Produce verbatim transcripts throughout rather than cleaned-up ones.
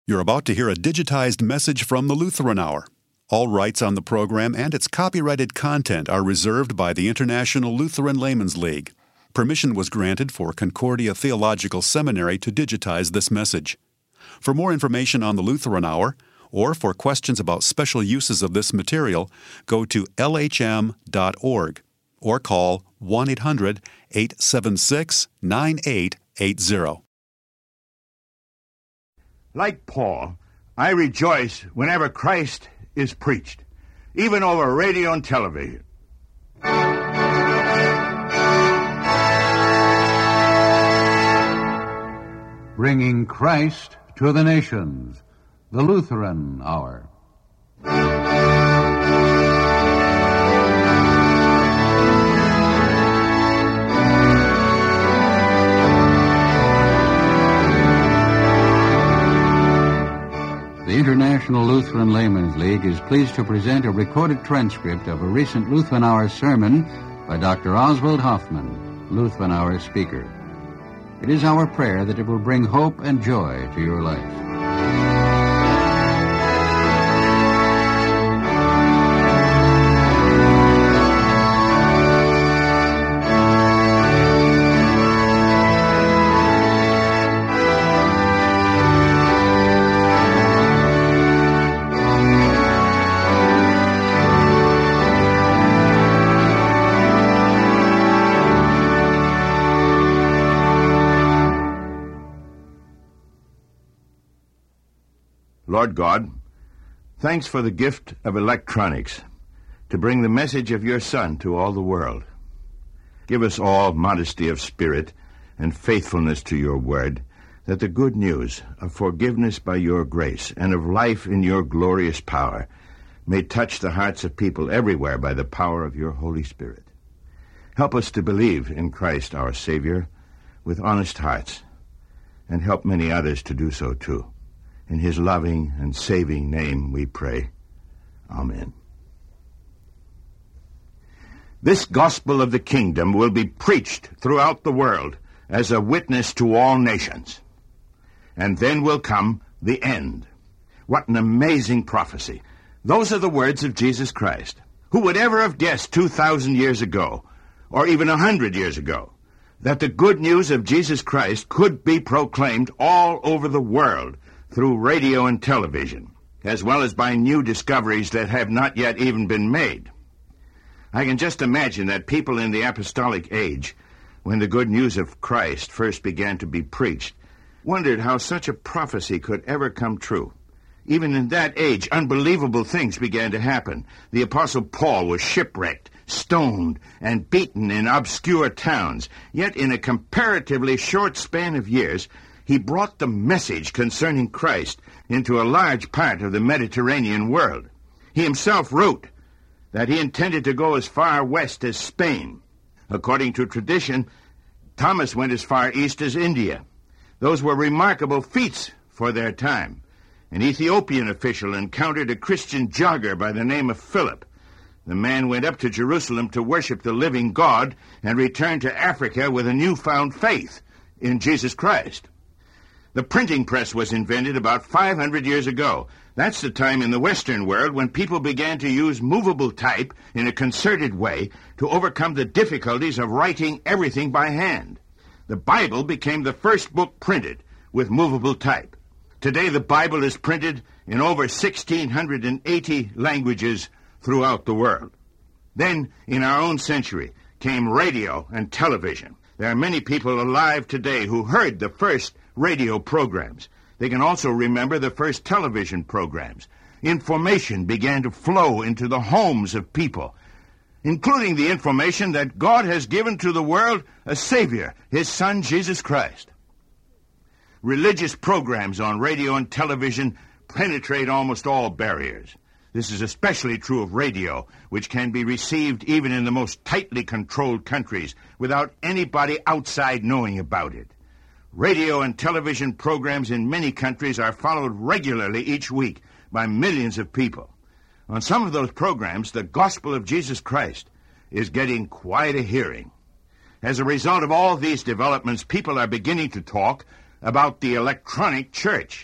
You're about to hear a digitized message from the Lutheran Hour. All rights on the program and its copyrighted content are reserved by the International Lutheran Laymen's League. Permission was granted for Concordia Theological Seminary to digitize this message. For more information on the Lutheran Hour, or for questions about special uses of this material, go to L H M dot org or call one eight hundred, eight seven six, nine eight eight zero. Like Paul, I rejoice whenever Christ is preached, even over radio and television. Bringing Christ to the nations, the Lutheran Hour. The International Lutheran Laymen's League is pleased to present a recorded transcript of a recent Lutheran Hour sermon by Doctor Oswald Hoffman, Lutheran Hour speaker. It is our prayer that it will bring hope and joy to your life. Lord God, thanks for the gift of electronics to bring the message of your Son to all the world. Give us all modesty of spirit and faithfulness to your word, that the good news of forgiveness by your grace and of life in your glorious power may touch the hearts of people everywhere by the power of your Holy Spirit. Help us to believe in Christ our Savior with honest hearts, and help many others to do so too. In his loving and saving name we pray. Amen. This gospel of the kingdom will be preached throughout the world as a witness to all nations. And then will come the end. What an amazing prophecy. Those are the words of Jesus Christ. Who would ever have guessed two thousand years ago, or even a hundred years ago, that the good news of Jesus Christ could be proclaimed all over the world through radio and television, as well as by new discoveries that have not yet even been made. I can just imagine that people in the apostolic age, when the good news of Christ first began to be preached, wondered how such a prophecy could ever come true. Even in that age, unbelievable things began to happen. The Apostle Paul was shipwrecked, stoned, and beaten in obscure towns. Yet in a comparatively short span of years, he brought the message concerning Christ into a large part of the Mediterranean world. He himself wrote that he intended to go as far west as Spain. According to tradition, Thomas went as far east as India. Those were remarkable feats for their time. An Ethiopian official encountered a Christian jogger by the name of Philip. The man went up to Jerusalem to worship the living God and returned to Africa with a newfound faith in Jesus Christ. The printing press was invented about five hundred years ago. That's the time in the Western world when people began to use movable type in a concerted way to overcome the difficulties of writing everything by hand. The Bible became the first book printed with movable type. Today the Bible is printed in over one thousand six hundred eighty languages throughout the world. Then, in our own century, came radio and television. There are many people alive today who heard the first radio programs. They can also remember the first television programs. Information began to flow into the homes of people, including the information that God has given to the world a Savior, his Son, Jesus Christ. Religious programs on radio and television penetrate almost all barriers. This is especially true of radio, which can be received even in the most tightly controlled countries without anybody outside knowing about it. Radio and television programs in many countries are followed regularly each week by millions of people. On some of those programs, the gospel of Jesus Christ is getting quite a hearing. As a result of all these developments, people are beginning to talk about the electronic church.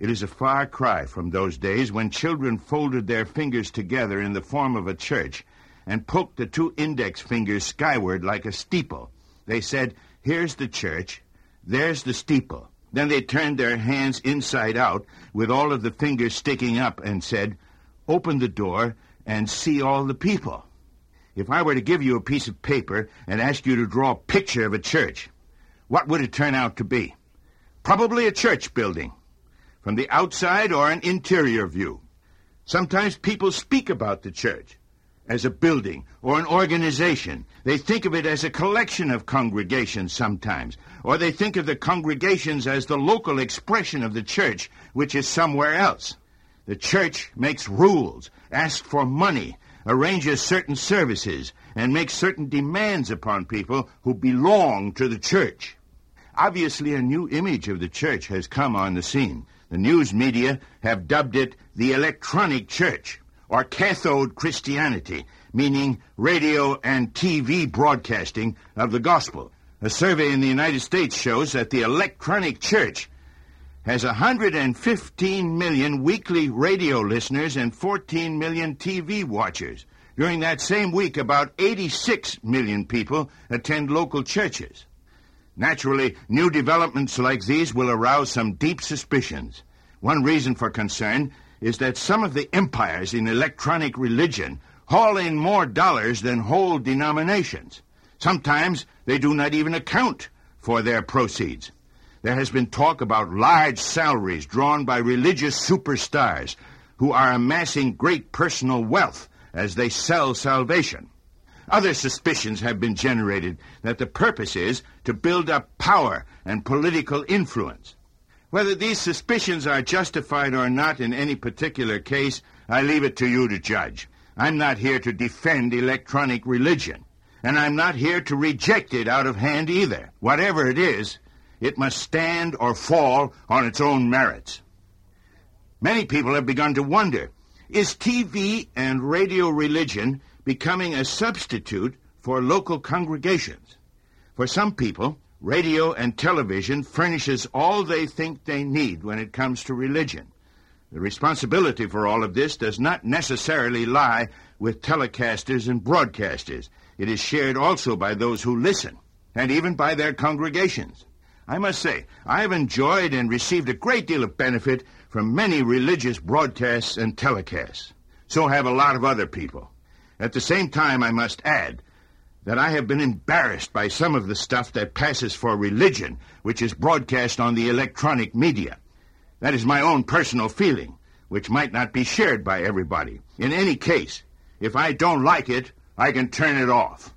It is a far cry from those days when children folded their fingers together in the form of a church and poked the two index fingers skyward like a steeple. They said, "Here's the church, there's the steeple." Then they turned their hands inside out with all of the fingers sticking up and said, "Open the door and see all the people." If I were to give you a piece of paper and ask you to draw a picture of a church, what would it turn out to be? Probably a church building, from the outside or an interior view. Sometimes people speak about the church as a building or an organization. They think of it as a collection of congregations sometimes, or they think of the congregations as the local expression of the church, which is somewhere else. The church makes rules, asks for money, arranges certain services, and makes certain demands upon people who belong to the church. Obviously, a new image of the church has come on the scene. The news media have dubbed it the electronic church, or cathode Christianity, meaning radio and T V broadcasting of the gospel. A survey in the United States shows that the electronic church has one hundred fifteen million weekly radio listeners and fourteen million T V watchers. During that same week, about eighty-six million people attend local churches. Naturally, new developments like these will arouse some deep suspicions. One reason for concern is that some of the empires in electronic religion haul in more dollars than whole denominations. Sometimes they do not even account for their proceeds. There has been talk about large salaries drawn by religious superstars who are amassing great personal wealth as they sell salvation. Other suspicions have been generated that the purpose is to build up power and political influence. Whether these suspicions are justified or not in any particular case, I leave it to you to judge. I'm not here to defend electronic religion, and I'm not here to reject it out of hand either. Whatever it is, it must stand or fall on its own merits. Many people have begun to wonder, is T V and radio religion becoming a substitute for local congregations? For some people, radio and television furnishes all they think they need when it comes to religion. The responsibility for all of this does not necessarily lie with telecasters and broadcasters. It is shared also by those who listen, and even by their congregations. I must say, I have enjoyed and received a great deal of benefit from many religious broadcasts and telecasts. So have a lot of other people. At the same time, I must add that I have been embarrassed by some of the stuff that passes for religion, which is broadcast on the electronic media. That is my own personal feeling, which might not be shared by everybody. In any case, if I don't like it, I can turn it off.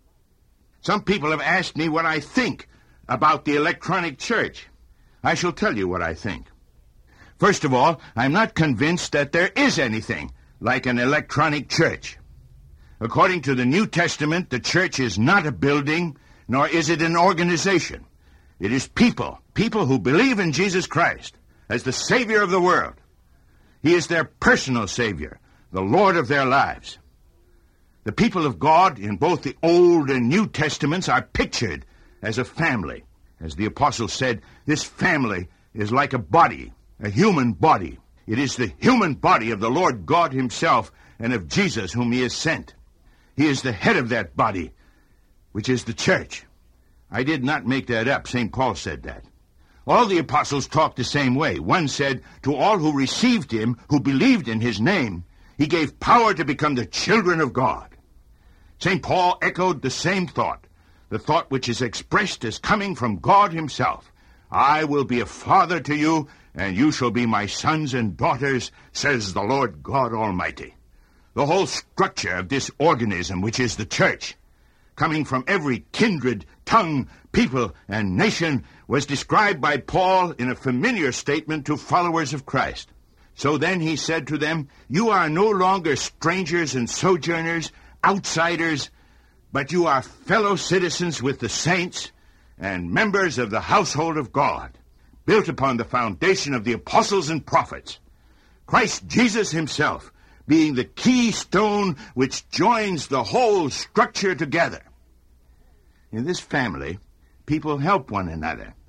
Some people have asked me what I think about the electronic church. I shall tell you what I think. First of all, I'm not convinced that there is anything like an electronic church. According to the New Testament, the church is not a building, nor is it an organization. It is people, people who believe in Jesus Christ as the Savior of the world. He is their personal Savior, the Lord of their lives. The people of God in both the Old and New Testaments are pictured as a family. As the apostle said, this family is like a body, a human body. It is the human body of the Lord God himself and of Jesus whom he has sent. He is the head of that body, which is the church. I did not make that up. Saint Paul said that. All the apostles talked the same way. One said, to all who received him, who believed in his name, he gave power to become the children of God. Saint Paul echoed the same thought, the thought which is expressed as coming from God himself. I will be a father to you, and you shall be my sons and daughters, says the Lord God Almighty. The whole structure of this organism, which is the church, coming from every kindred, tongue, people, and nation, was described by Paul in a familiar statement to followers of Christ. So then he said to them, you are no longer strangers and sojourners, outsiders, but you are fellow citizens with the saints and members of the household of God, built upon the foundation of the apostles and prophets, Christ Jesus himself being the keystone which joins the whole structure together. In this family, people help one another.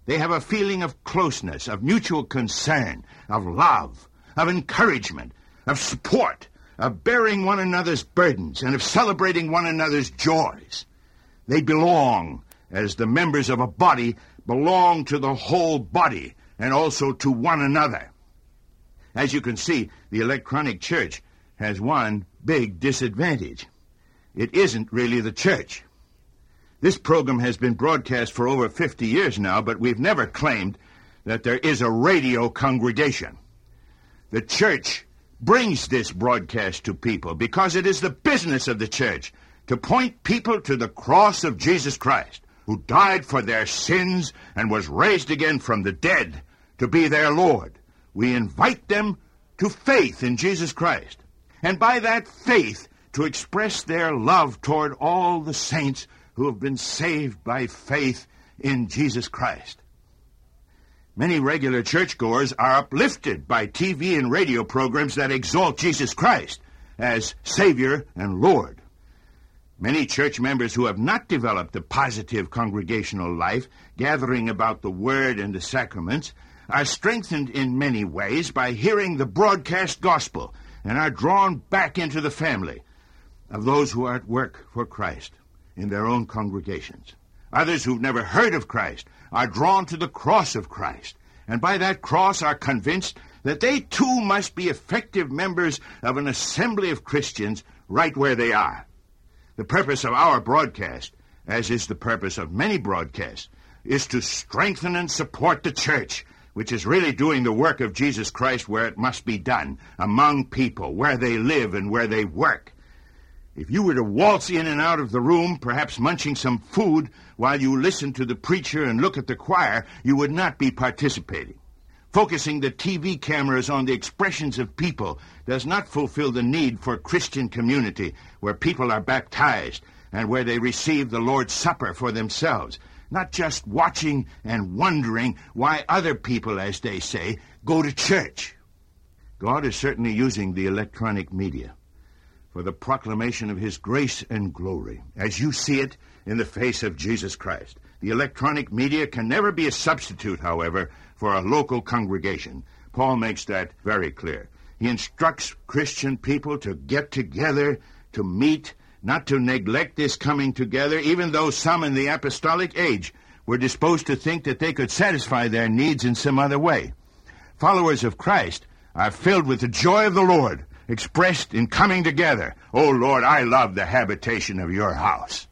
They have a feeling of closeness, of mutual concern, of love, of encouragement, of support, of bearing one another's burdens, and of celebrating one another's joys. They belong, as the members of a body belong to the whole body, and also to one another. As you can see, the electronic church has one big disadvantage. It isn't really the church. This program has been broadcast for over fifty years now, but we've never claimed that there is a radio congregation. The church brings this broadcast to people because it is the business of the church to point people to the cross of Jesus Christ, who died for their sins and was raised again from the dead to be their Lord. We invite them to faith in Jesus Christ, and by that faith to express their love toward all the saints who have been saved by faith in Jesus Christ. Many regular churchgoers are uplifted by T V and radio programs that exalt Jesus Christ as Savior and Lord. Many church members who have not developed a positive congregational life, gathering about the Word and the sacraments, are strengthened in many ways by hearing the broadcast gospel and are drawn back into the family of those who are at work for Christ in their own congregations. Others who've never heard of Christ are drawn to the cross of Christ, and by that cross are convinced that they too must be effective members of an assembly of Christians right where they are. The purpose of our broadcast, as is the purpose of many broadcasts, is to strengthen and support the church, which is really doing the work of Jesus Christ where it must be done, among people, where they live and where they work. If you were to waltz in and out of the room, perhaps munching some food, while you listen to the preacher and look at the choir, you would not be participating. Focusing the T V cameras on the expressions of people does not fulfill the need for Christian community, where people are baptized and where they receive the Lord's Supper for themselves, not just watching and wondering why other people, as they say, go to church. God is certainly using the electronic media for the proclamation of his grace and glory, as you see it in the face of Jesus Christ. The electronic media can never be a substitute, however, for a local congregation. Paul makes that very clear. He instructs Christian people to get together, to meet, not to neglect this coming together, even though some in the apostolic age were disposed to think that they could satisfy their needs in some other way. Followers of Christ are filled with the joy of the Lord, expressed in coming together. Oh, Lord, I love the habitation of your house.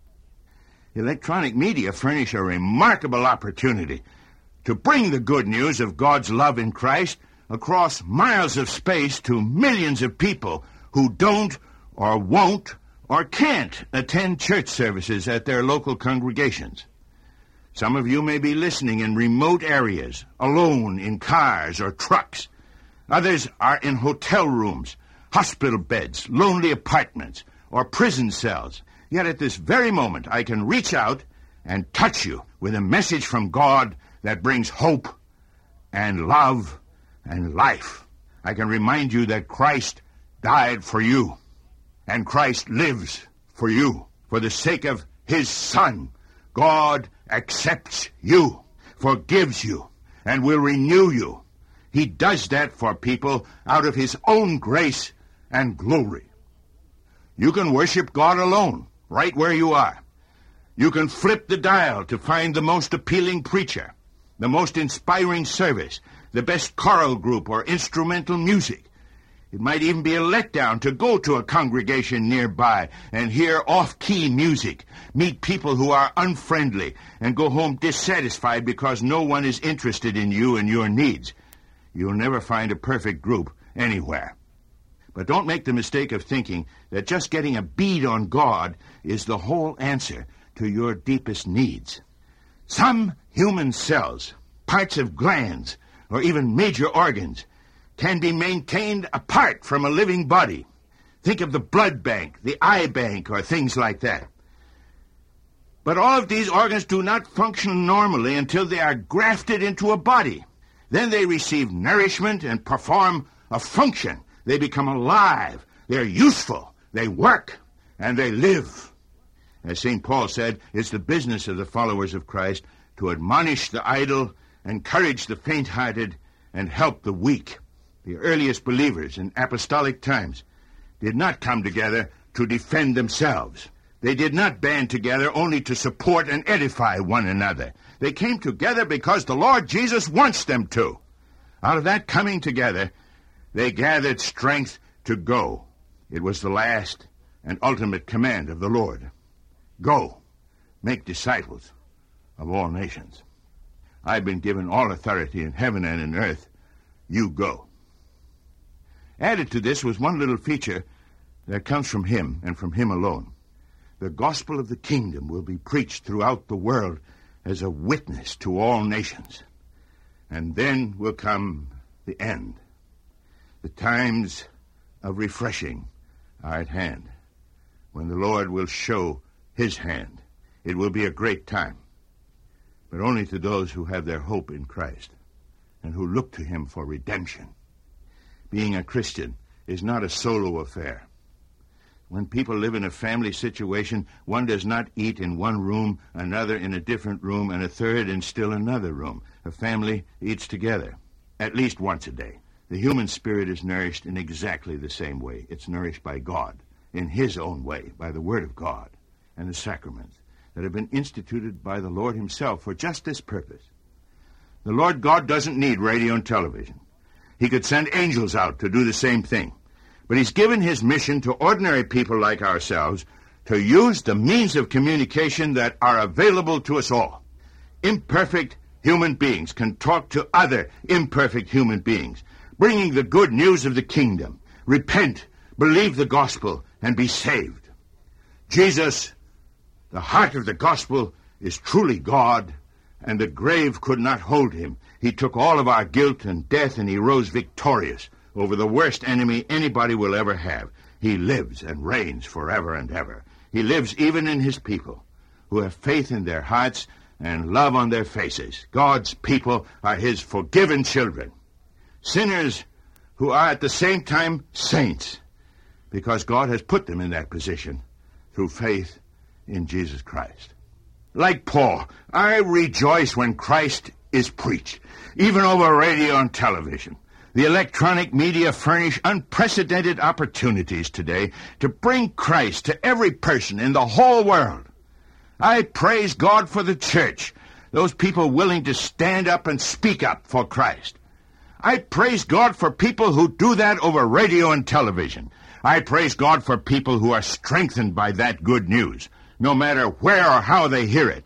Electronic media furnish a remarkable opportunity to bring the good news of God's love in Christ across miles of space to millions of people who don't or won't or can't attend church services at their local congregations. Some of you may be listening in remote areas, alone in cars or trucks. Others are in hotel rooms, hospital beds, lonely apartments, or prison cells. Yet at this very moment, I can reach out and touch you with a message from God that brings hope and love and life. I can remind you that Christ died for you, and Christ lives for you. For the sake of his Son, God accepts you, forgives you, and will renew you. He does that for people out of his own grace and glory. You can worship God alone, right where you are. You can flip the dial to find the most appealing preacher, the most inspiring service, the best choral group or instrumental music. It might even be a letdown to go to a congregation nearby and hear off-key music, meet people who are unfriendly, and go home dissatisfied because no one is interested in you and your needs. You'll never find a perfect group anywhere. But don't make the mistake of thinking that just getting a bead on God is the whole answer to your deepest needs. Some human cells, parts of glands, or even major organs can be maintained apart from a living body. Think of the blood bank, the eye bank, or things like that. But all of these organs do not function normally until they are grafted into a body. Then they receive nourishment and perform a function. They become alive. They're useful. They work. And they live. As Saint Paul said, it's the business of the followers of Christ to to admonish the idle, encourage the faint-hearted, and help the weak. The earliest believers in apostolic times did not come together to defend themselves. They did not band together only to support and edify one another. They came together because the Lord Jesus wants them to. Out of that coming together, they gathered strength to go. It was the last and ultimate command of the Lord. Go, make disciples of all nations. I've been given all authority in heaven and in earth. You go. Added to this was one little feature that comes from him and from him alone. The gospel of the kingdom will be preached throughout the world as a witness to all nations. And then will come the end. The times of refreshing are at hand, when the Lord will show his hand. It will be a great time, but only to those who have their hope in Christ and who look to him for redemption. Being a Christian is not a solo affair. When people live in a family situation, one does not eat in one room, another in a different room, and a third in still another room. A family eats together, at least once a day. The human spirit is nourished in exactly the same way. It's nourished by God, in his own way, by the Word of God and the sacraments that have been instituted by the Lord himself for just this purpose. The Lord God doesn't need radio and television. He could send angels out to do the same thing. But he's given his mission to ordinary people like ourselves to use the means of communication that are available to us all. Imperfect human beings can talk to other imperfect human beings, bringing the good news of the kingdom. Repent, believe the gospel, and be saved. Jesus, the heart of the gospel, is truly God, and the grave could not hold him. He took all of our guilt and death, and he rose victorious over the worst enemy anybody will ever have. He lives and reigns forever and ever. He lives even in his people, who have faith in their hearts and love on their faces. God's people are his forgiven children, sinners who are at the same time saints, because God has put them in that position through faith in Jesus Christ. Like Paul, I rejoice when Christ is preached, even over radio and television. The electronic media furnish unprecedented opportunities today to bring Christ to every person in the whole world. I praise God for the church, those people willing to stand up and speak up for Christ. I praise God for people who do that over radio and television. I praise God for people who are strengthened by that good news, no matter where or how they hear it.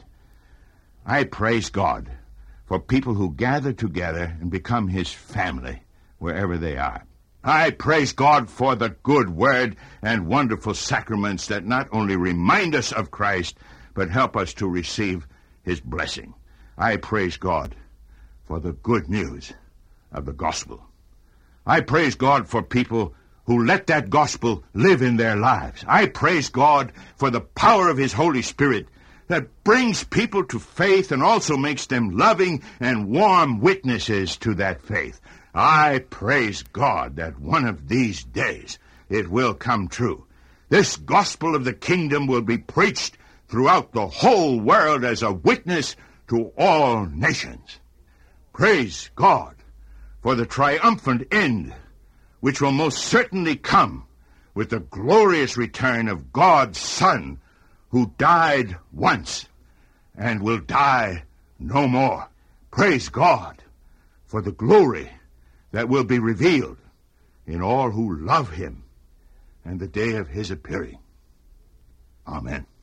I praise God for people who gather together and become his family wherever they are. I praise God for the good word and wonderful sacraments that not only remind us of Christ, but help us to receive his blessing. I praise God for the good news of the gospel. I praise God for people who let that gospel live in their lives. I praise God for the power of his Holy Spirit that brings people to faith and also makes them loving and warm witnesses to that faith. I praise God that one of these days it will come true. This gospel of the kingdom will be preached throughout the whole world as a witness to all nations. Praise God for the triumphant end, which will most certainly come with the glorious return of God's Son, who died once and will die no more. Praise God for the glory that will be revealed in all who love him and the day of his appearing. Amen.